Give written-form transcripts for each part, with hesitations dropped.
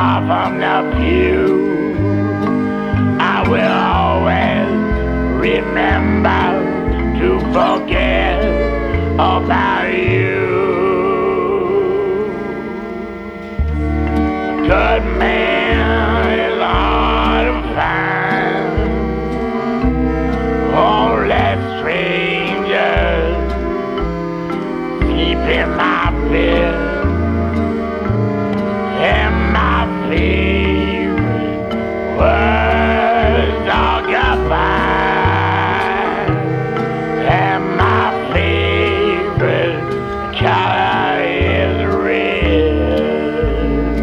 far from the pew. I will always remember to forget about you. Good man is hard to find. Only strangers sleep in my bed. And my favorite words are goodbye. And my favorite color is red.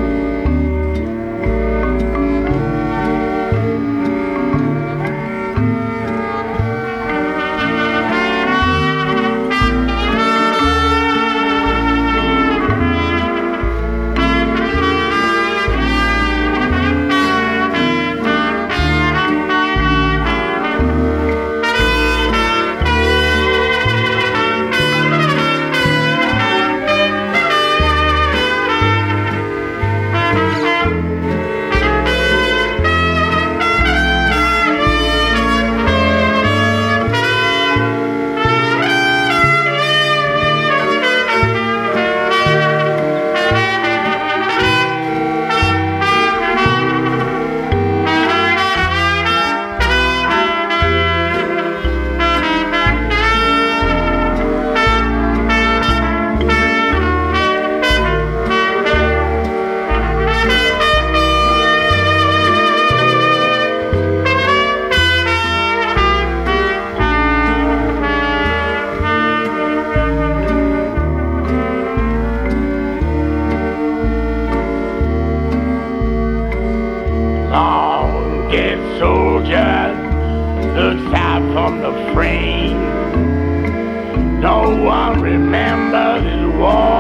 Long-dead soldier looks out from the frame. No one remembers his war.